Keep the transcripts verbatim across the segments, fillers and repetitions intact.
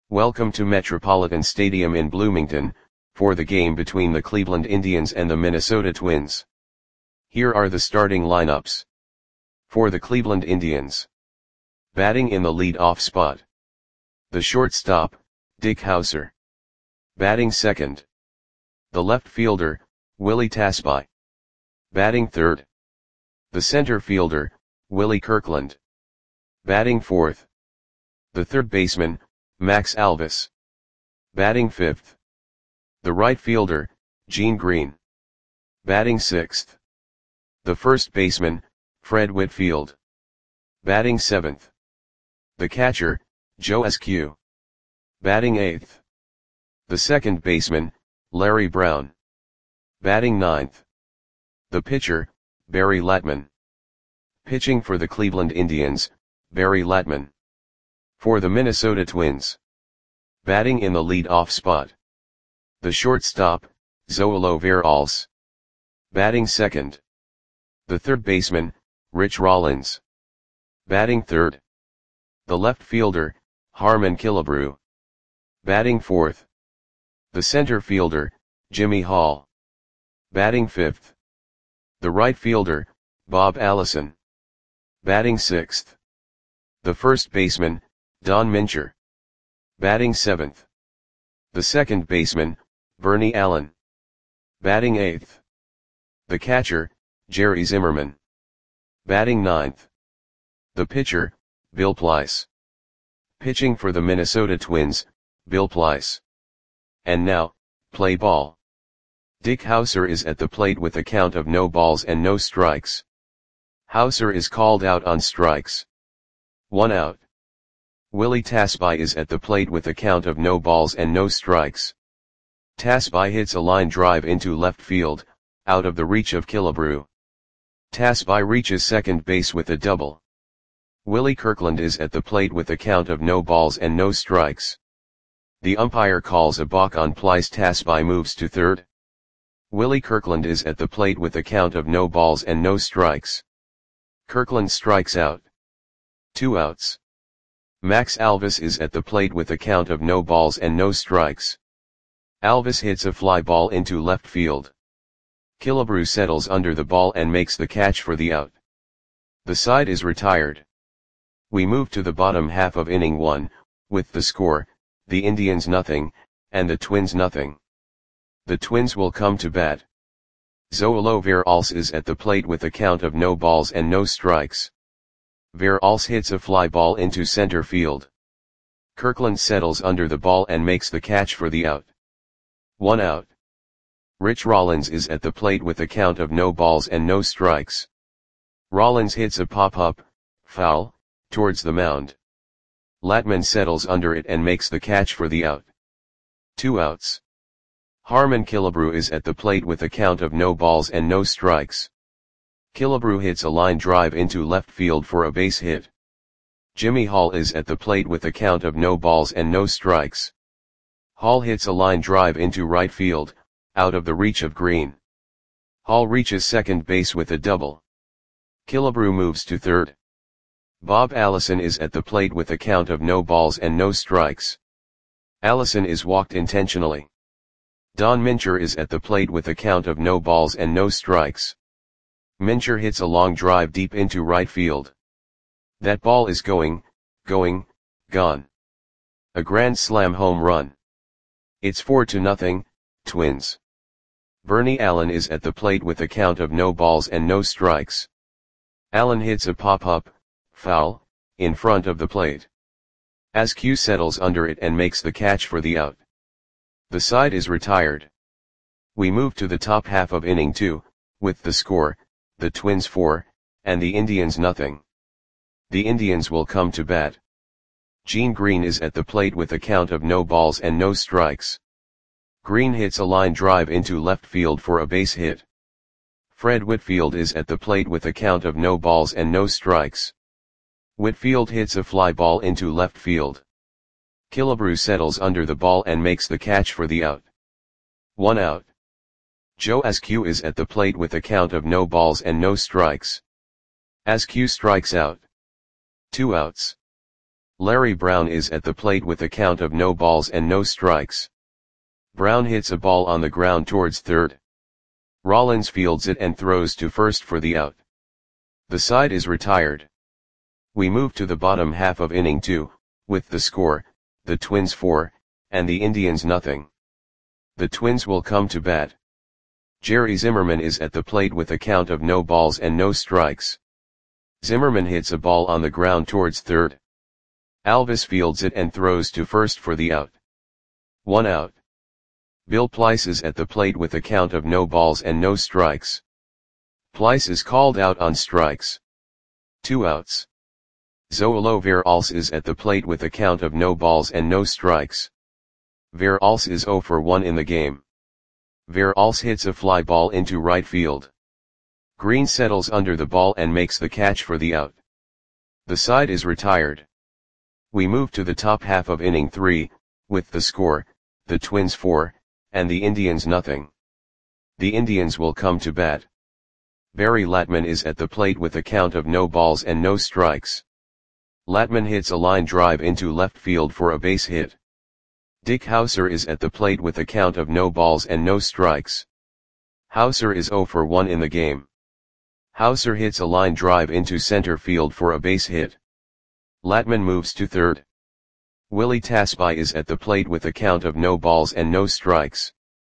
Welcome to Metropolitan Stadium in Bloomington, for the game between the Cleveland Indians and the Minnesota Twins. Here are the starting lineups. For the Cleveland Indians. Batting in the lead-off spot. The shortstop, Dick Howser. Batting second. The left fielder, Willie Tasby. Batting third. The center fielder, Willie Kirkland. Batting fourth. The third baseman, Max Alvis. Batting fifth. The right fielder, Gene Green. Batting sixth. The first baseman, Fred Whitfield. Batting seventh. The catcher, Joe Eskew. Batting eighth. The second baseman, Larry Brown. Batting ninth. The pitcher, Barry Latman. Pitching for the Cleveland Indians, Barry Latman. For the Minnesota Twins. Batting in the lead-off spot. The shortstop, Zoilo Veralles. Batting second. The third baseman, Rich Rollins. Batting third. The left fielder, Harmon Killebrew. Batting fourth. The center fielder, Jimmy Hall. Batting fifth. The right fielder, Bob Allison. Batting sixth. The first baseman, Don Mincher. Batting seventh. The second baseman, Bernie Allen. Batting eighth. The catcher, Jerry Zimmerman. Batting ninth. The pitcher, Bill Plyce. Pitching for the Minnesota Twins, Bill Plyce. And now, play ball. Dick Howser is at the plate with a count of no balls and no strikes. Howser is called out on strikes. One out. Willie Tasby is at the plate with a count of no balls and no strikes. Tasby hits a line drive into left field, out of the reach of Killebrew. Tasby reaches second base with a double. Willie Kirkland is at the plate with a count of no balls and no strikes. The umpire calls a balk on Plyce. Tasby moves to third. Willie Kirkland is at the plate with a count of no balls and no strikes. Kirkland strikes out. Two outs. Max Alvis is at the plate with a count of no balls and no strikes. Alvis hits a fly ball into left field. Killebrew settles under the ball and makes the catch for the out. The side is retired. We move to the bottom half of inning one, with the score, the Indians nothing, and the Twins nothing. The Twins will come to bat. Zoilo Veralles is at the plate with a count of no balls and no strikes. Veralles hits a fly ball into center field. Kirkland settles under the ball and makes the catch for the out. One out. Rich Rollins is at the plate with a count of no balls and no strikes. Rollins hits a pop-up, foul, towards the mound. Latman settles under it and makes the catch for the out. Two outs. Harmon Killebrew is at the plate with a count of no balls and no strikes. Killebrew hits a line drive into left field for a base hit. Jimmy Hall is at the plate with a count of no balls and no strikes. Hall hits a line drive into right field, out of the reach of Green. Hall reaches second base with a double. Killebrew moves to third. Bob Allison is at the plate with a count of no balls and no strikes. Allison is walked intentionally. Don Mincher is at the plate with a count of no balls and no strikes. Mincher hits a long drive deep into right field. That ball is going, going, gone. A grand slam home run. It's four to nothing, Twins. Bernie Allen is at the plate with a count of no balls and no strikes. Allen hits a pop-up, foul, in front of the plate. Askew settles under it and makes the catch for the out. The side is retired. We move to the top half of inning two, with the score, the Twins four, and the Indians nothing. The Indians will come to bat. Gene Green is at the plate with a count of no balls and no strikes. Green hits a line drive into left field for a base hit. Fred Whitfield is at the plate with a count of no balls and no strikes. Whitfield hits a fly ball into left field. Killebrew settles under the ball and makes the catch for the out. One out. Joe Eskew is at the plate with a count of no balls and no strikes. Askew strikes out. Two outs. Larry Brown is at the plate with a count of no balls and no strikes. Brown hits a ball on the ground towards third. Rollins fields it and throws to first for the out. The side is retired. We move to the bottom half of inning two, with the score, the Twins four, and the Indians nothing. The Twins will come to bat. Jerry Zimmerman is at the plate with a count of no balls and no strikes. Zimmerman hits a ball on the ground towards third. Alvis fields it and throws to first for the out. One out. Bill Pleiss is at the plate with a count of no balls and no strikes. Pleiss is called out on strikes. Two outs. Zoilo Veralce is at the plate with a count of no balls and no strikes. Veralce is zero for one in the game. Veralce hits a fly ball into right field. Green settles under the ball and makes the catch for the out. The side is retired. We move to the top half of inning three, with the score, the Twins four, and the Indians nothing. The Indians will come to bat. Barry Latman is at the plate with a count of no balls and no strikes. Latman hits a line drive into left field for a base hit. Dick Hauser is at the plate with a count of no balls and no strikes. Hauser is zero for one in the game. Hauser hits a line drive into center field for a base hit. Latman moves to third. Willie Tasby is at the plate with a count of no balls and no strikes.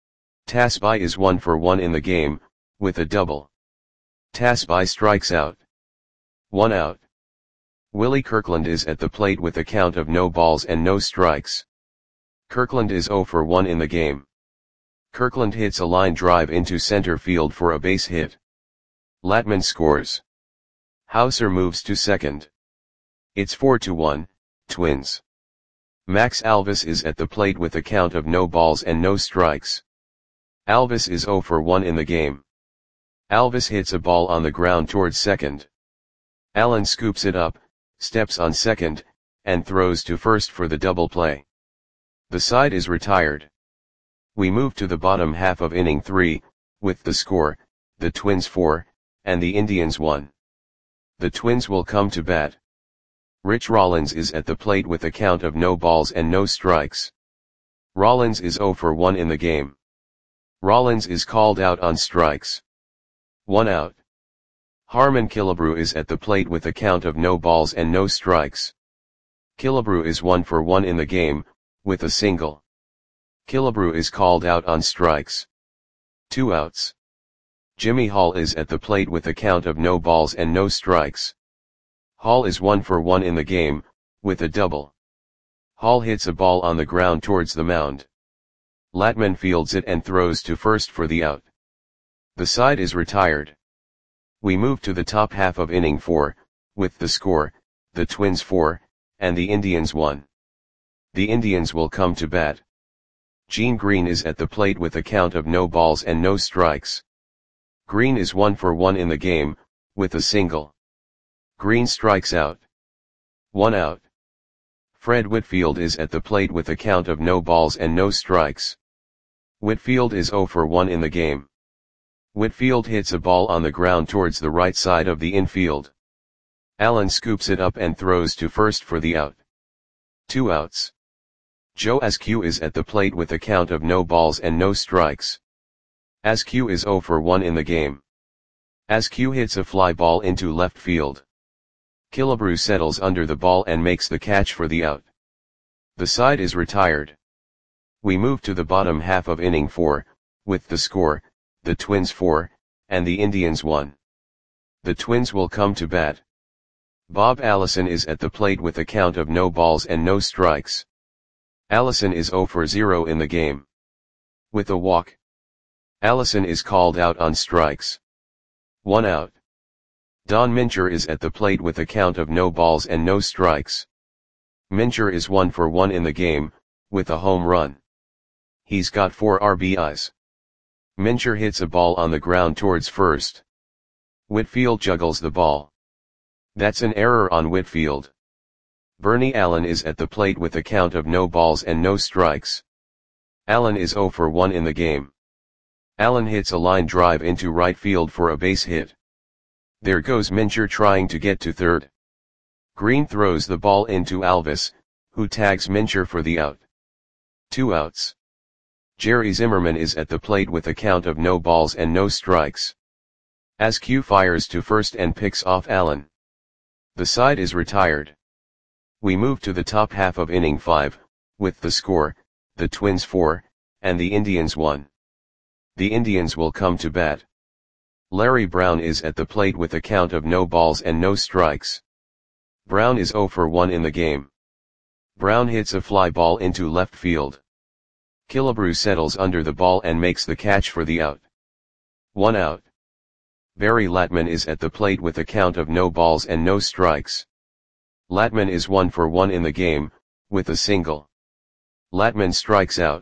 Tasby is one for one in the game, with a double. Tasby strikes out. One out. Willie Kirkland is at the plate with a count of no balls and no strikes. Kirkland is zero for one in the game. Kirkland hits a line drive into center field for a base hit. Latman scores. Hauser moves to second. It's four to one, Twins. Max Alvis is at the plate with a count of no balls and no strikes. Alvis is zero for one in the game. Alvis hits a ball on the ground towards second. Allen scoops it up, steps on second, and throws to first for the double play. The side is retired. We move to the bottom half of inning three, with the score, the Twins four, and the Indians one. The Twins will come to bat. Rich Rollins is at the plate with a count of no balls and no strikes. Rollins is zero for one in the game. Rollins is called out on strikes. One out. Harmon Killebrew is at the plate with a count of no balls and no strikes. Killebrew is one for one in the game, with a single. Killebrew is called out on strikes. Two outs. Jimmy Hall is at the plate with a count of no balls and no strikes. Hall is one for one in the game, with a double. Hall hits a ball on the ground towards the mound. Latman fields it and throws to first for the out. The side is retired. We move to the top half of inning four, with the score, the Twins four, and the Indians one. The Indians will come to bat. Gene Green is at the plate with a count of no balls and no strikes. Green is one for one in the game, with a single. Green strikes out. One out. Fred Whitfield is at the plate with a count of no balls and no strikes. Whitfield is zero for one in the game. Whitfield hits a ball on the ground towards the right side of the infield. Allen scoops it up and throws to first for the out. Two outs. Joe Askew is at the plate with a count of no balls and no strikes. Askew is zero for one in the game. Askew hits a fly ball into left field. Killebrew settles under the ball and makes the catch for the out. The side is retired. We move to the bottom half of inning four, with the score, the Twins four, and the Indians one. The Twins will come to bat. Bob Allison is at the plate with a count of no balls and no strikes. Allison is zero for zero in the game. With a walk. Allison is called out on strikes. One out. Don Mincher is at the plate with a count of no balls and no strikes. Mincher is one for one in the game, with a home run. He's got four R B Is. Mincher hits a ball on the ground towards first. Whitfield juggles the ball. That's an error on Whitfield. Bernie Allen is at the plate with a count of no balls and no strikes. Allen is zero for one in the game. Allen hits a line drive into right field for a base hit. There goes Mincher trying to get to third. Green throws the ball into Alvis, who tags Mincher for the out. Two outs. Jerry Zimmerman is at the plate with a count of no balls and no strikes. Askew fires to first and picks off Allen. The side is retired. We move to the top half of inning five, with the score, the Twins four, and the Indians one. The Indians will come to bat. Larry Brown is at the plate with a count of no balls and no strikes. Brown is oh for one in the game. Brown hits a fly ball into left field. Killebrew settles under the ball and makes the catch for the out. One out. Barry Latman is at the plate with a count of no balls and no strikes. Latman is one for one in the game, with a single. Latman strikes out.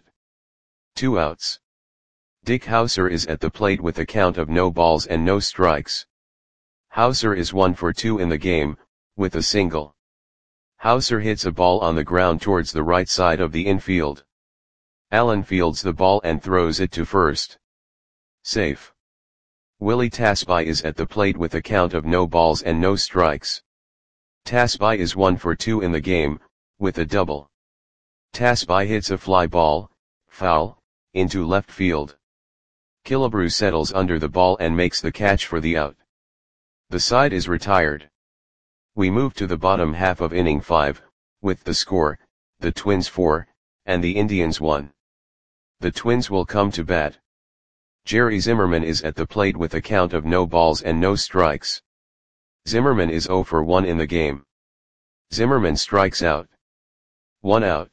Two outs. Dick Hauser is at the plate with a count of no balls and no strikes. Hauser is one for two in the game, with a single. Hauser hits a ball on the ground towards the right side of the infield. Allen fields the ball and throws it to first. Safe. Willie Tasby is at the plate with a count of no balls and no strikes. Tasby is one for two in the game, with a double. Tasby hits a fly ball, foul, into left field. Killebrew settles under the ball and makes the catch for the out. The side is retired. We move to the bottom half of inning five, with the score, the Twins four, and the Indians one. The Twins will come to bat. Jerry Zimmerman is at the plate with a count of no balls and no strikes. Zimmerman is oh for one in the game. Zimmerman strikes out. One out.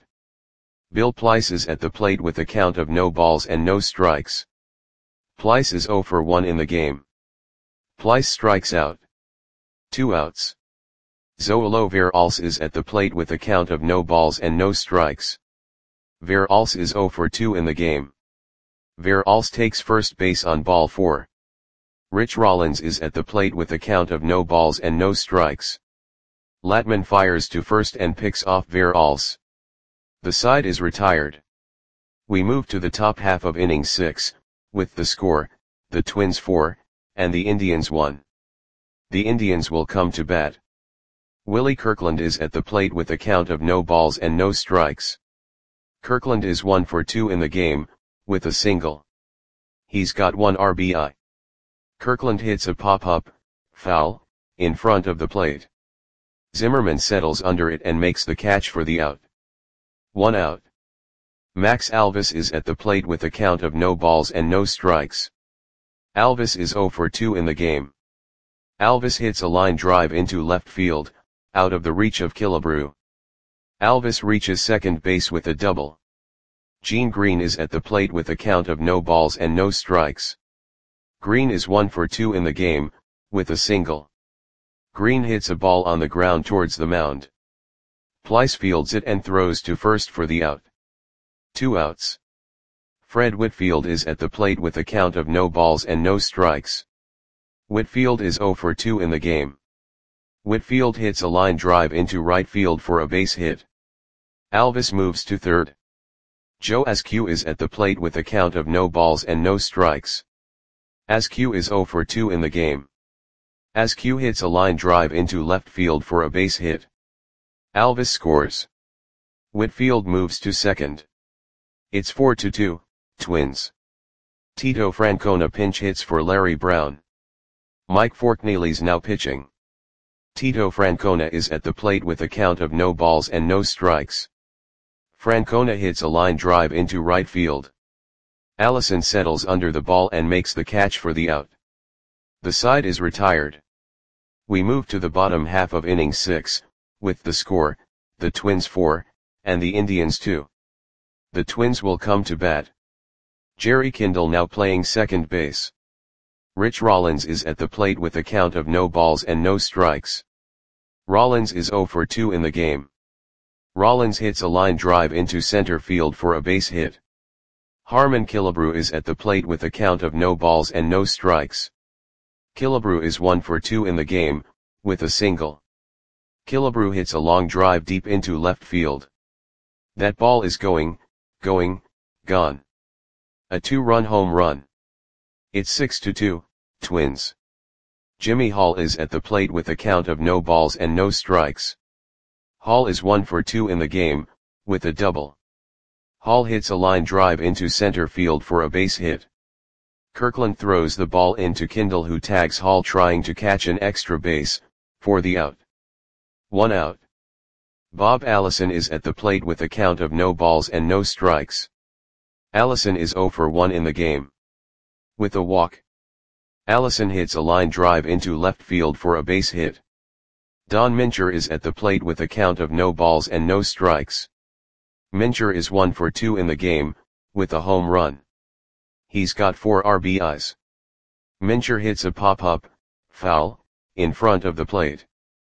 Bill Pleiss is at the plate with a count of no balls and no strikes. Pleiss is oh for one in the game. Pleiss strikes out. Two outs. Zoilo Veralce is at the plate with a count of no balls and no strikes. Veralce is oh for two in the game. Veralce takes first base on ball four. Rich Rollins is at the plate with a count of no balls and no strikes. Latman fires to first and picks off Veralce. The side is retired. We move to the top half of inning six, with the score, the Twins four, and the Indians one. The Indians will come to bat. Willie Kirkland is at the plate with a count of no balls and no strikes. Kirkland is one for two in the game, with a single. He's got one R B I. Kirkland hits a pop-up, foul, in front of the plate. Zimmerman settles under it and makes the catch for the out. One out. Max Alvis is at the plate with a count of no balls and no strikes. Alvis is oh for two in the game. Alvis hits a line drive into left field, out of the reach of Killebrew. Alvis reaches second base with a double. Gene Green is at the plate with a count of no balls and no strikes. Green is one for two in the game, with a single. Green hits a ball on the ground towards the mound. Pleiss fields it and throws to first for the out. Two outs. Fred Whitfield is at the plate with a count of no balls and no strikes. Whitfield is oh for two in the game. Whitfield hits a line drive into right field for a base hit. Alvis moves to third. Joe Askew is at the plate with a count of no balls and no strikes. Askew is oh for two in the game. Askew hits a line drive into left field for a base hit. Alvis scores. Whitfield moves to second. It's four to two, Twins. Tito Francona pinch hits for Larry Brown. Mike Forkneely's now pitching. Tito Francona is at the plate with a count of no balls and no strikes. Francona hits a line drive into right field. Allison settles under the ball and makes the catch for the out. The side is retired. We move to the bottom half of inning six, with the score, the Twins four, and the Indians two. The Twins will come to bat. Jerry Kindle now playing second base. Rich Rollins is at the plate with a count of no balls and no strikes. Rollins is oh for two in the game. Rollins hits a line drive into center field for a base hit. Harmon Killebrew is at the plate with a count of no balls and no strikes. Killebrew is one for two in the game, with a single. Killebrew hits a long drive deep into left field. That ball is going, going, gone. A two-run home run. It's six to two, Twins. Jimmy Hall is at the plate with a count of no balls and no strikes. Hall is one for two in the game, with a double. Hall hits a line drive into center field for a base hit. Kirkland throws the ball into Kindle, who tags Hall trying to catch an extra base, for the out. One out. Bob Allison is at the plate with a count of no balls and no strikes. Allison is zero for one in the game. With a walk. Allison hits a line drive into left field for a base hit. Don Mincher is at the plate with a count of no balls and no strikes. Mincher is one for two in the game, with a home run. He's got four R B Is. Mincher hits a pop-up, foul, in front of the plate.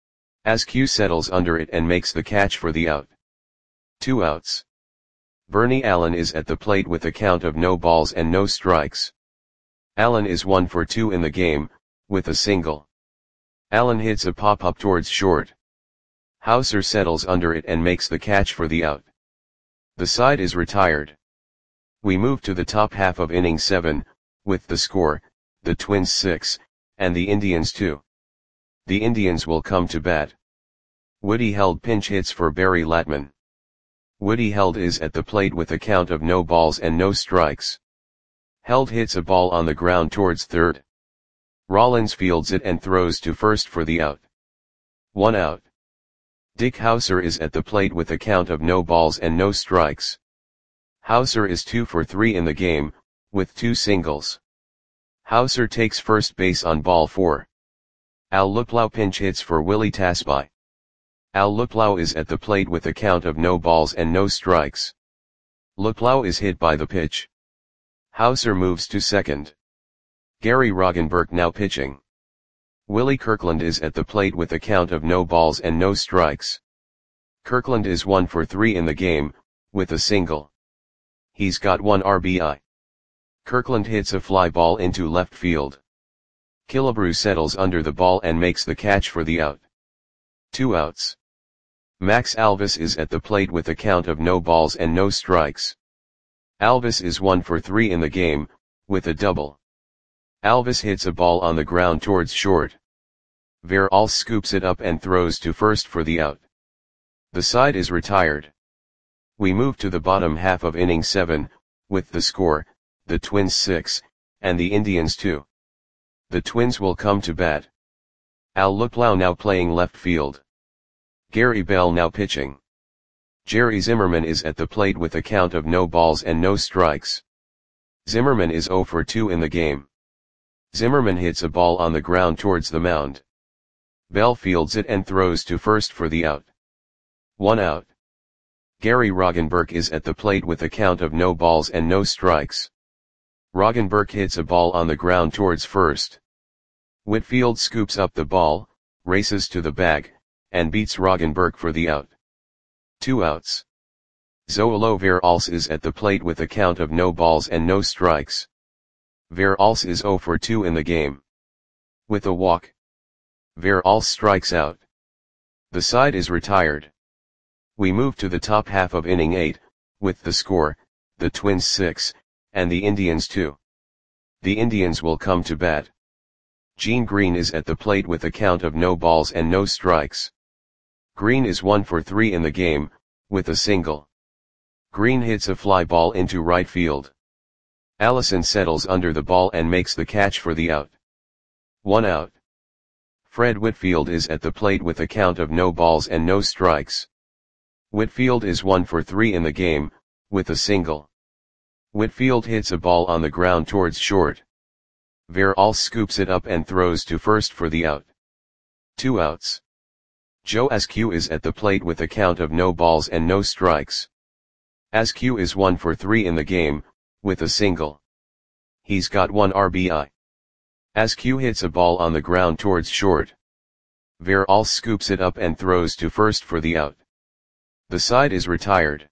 Askew settles under it and makes the catch for the out. Two outs. Bernie Allen is at the plate with a count of no balls and no strikes. Allen is one for two in the game, with a single. Allen hits a pop-up towards short. Hauser settles under it and makes the catch for the out. The side is retired. We move to the top half of inning seven, with the score, the Twins six, and the Indians two. The Indians will come to bat. Woody Held pinch hits for Barry Latman. Woody Held is at the plate with a count of no balls and no strikes. Held hits a ball on the ground towards third. Rollins fields it and throws to first for the out. One out. Dick Hauser is at the plate with a count of no balls and no strikes. Hauser is two for three in the game, with two singles. Hauser takes first base on ball four. Al Luplow pinch hits for Willie Tasby. Al Luplow is at the plate with a count of no balls and no strikes. Luplow is hit by the pitch. Hauser moves to second. Gary Roggenberg now pitching. Willie Kirkland is at the plate with a count of no balls and no strikes. Kirkland is one for three in the game, with a single. He's got one R B I. Kirkland hits a fly ball into left field. Killebrew settles under the ball and makes the catch for the out. Two outs. Max Alvis is at the plate with a count of no balls and no strikes. Alvis is one for three in the game, with a double. Alvis hits a ball on the ground towards short. Veralls scoops it up and throws to first for the out. The side is retired. We move to the bottom half of inning seven, with the score, the Twins six, and the Indians two. The Twins will come to bat. Al Luplow now playing left field. Gary Bell now pitching. Jerry Zimmerman is at the plate with a count of no balls and no strikes. Zimmerman is zero for two in the game. Zimmerman hits a ball on the ground towards the mound. Bell fields it and throws to first for the out. One out. Gary Roggenberg is at the plate with a count of no balls and no strikes. Roggenberg hits a ball on the ground towards first. Whitfield scoops up the ball, races to the bag, and beats Roggenberg for the out. Two outs. Zoilo Veralls is at the plate with a count of no balls and no strikes. Veralls is zero for two in the game. With a walk. Veralls strikes out. The side is retired. We move to the top half of inning eight, with the score, the Twins six, and the Indians two. The Indians will come to bat. Gene Green is at the plate with a count of no balls and no strikes. Green is one for three in the game, with a single. Green hits a fly ball into right field. Allison settles under the ball and makes the catch for the out. One out. Fred Whitfield is at the plate with a count of no balls and no strikes. Whitfield is one for three in the game, with a single. Whitfield hits a ball on the ground towards short. Veralls scoops it up and throws to first for the out. Two outs. Joe Askew is at the plate with a count of no balls and no strikes. Askew is one for three in the game, with a single. He's got one R B I. Askew hits a ball on the ground towards short. Veralls scoops it up and throws to first for the out. The side is retired.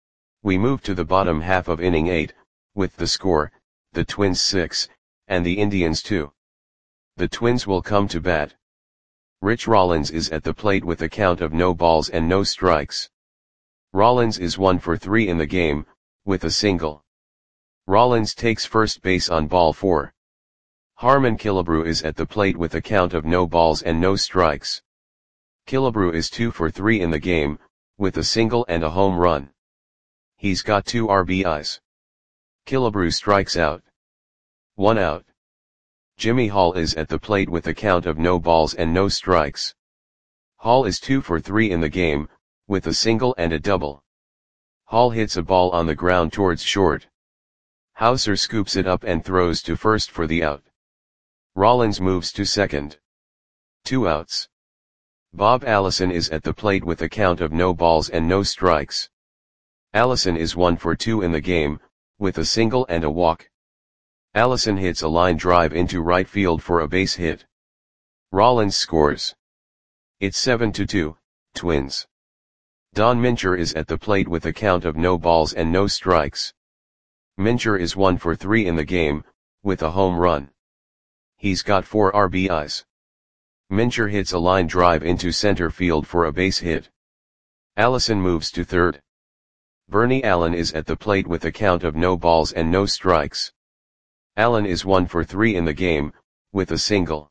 We move to the bottom half of inning eight, with the score, the Twins six, and the Indians two. The Twins will come to bat. Rich Rollins is at the plate with a count of no balls and no strikes. Rollins is one for three in the game, with a single. Rollins takes first base on ball four. Harmon Killebrew is at the plate with a count of no balls and no strikes. Killebrew is two for three in the game, with a single and a home run. He's got two R B Is. Killebrew strikes out. One out. Jimmy Hall is at the plate with a count of no balls and no strikes. Hall is two for three in the game, with a single and a double. Hall hits a ball on the ground towards short. Hauser scoops it up and throws to first for the out. Rollins moves to second. Two outs. Bob Allison is at the plate with a count of no balls and no strikes. Allison is one for two in the game, with a single and a walk. Allison hits a line drive into right field for a base hit. Rollins scores. It's seven to two, Twins. Don Mincher is at the plate with a count of no balls and no strikes. Mincher is one for three in the game, with a home run. He's got four R B Is. Mincher hits a line drive into center field for a base hit. Allison moves to third. Bernie Allen is at the plate with a count of no balls and no strikes. Allen is one for three in the game, with a single.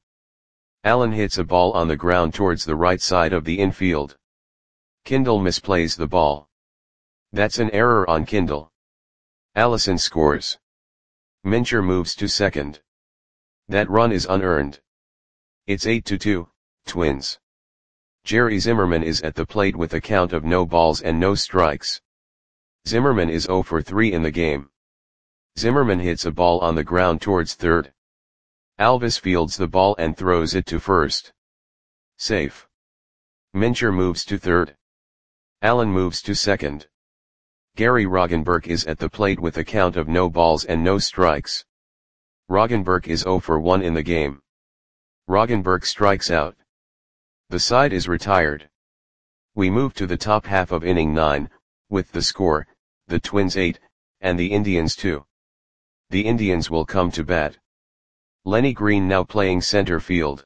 Allen hits a ball on the ground towards the right side of the infield. Kindle misplays the ball. That's an error on Kindle. Allison scores. Mincher moves to second. That run is unearned. It's eight to two, Twins. Jerry Zimmerman is at the plate with a count of no balls and no strikes. Zimmerman is zero for three in the game. Zimmerman hits a ball on the ground towards third. Alvis fields the ball and throws it to first. Safe. Mincher moves to third. Allen moves to second. Gary Roggenberg is at the plate with a count of no balls and no strikes. Roggenberg is zero for one in the game. Roggenberg strikes out. The side is retired. We move to the top half of inning nine, with the score, the Twins eight, and the Indians two. The Indians will come to bat. Lenny Green now playing center field.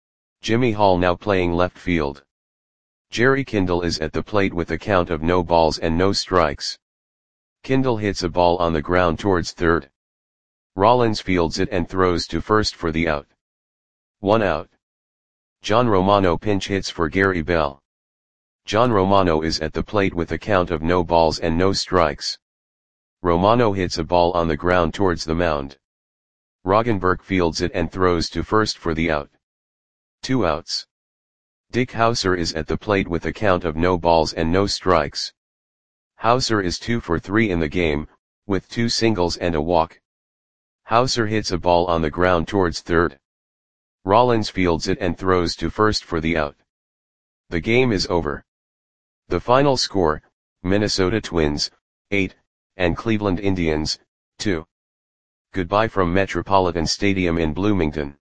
Jimmy Hall now playing left field. Jerry Kindle is at the plate with a count of no balls and no strikes. Kindle hits a ball on the ground towards third. Rollins fields it and throws to first for the out. One out. John Romano pinch hits for Gary Bell. John Romano is at the plate with a count of no balls and no strikes. Romano hits a ball on the ground towards the mound. Roggenberg fields it and throws to first for the out. Two outs. Dick Hauser is at the plate with a count of no balls and no strikes. Hauser is two for three in the game, with two singles and a walk. Hauser hits a ball on the ground towards third. Rollins fields it and throws to first for the out. The game is over. The final score, Minnesota Twins, eight, and Cleveland Indians, two. Goodbye from Metropolitan Stadium in Bloomington.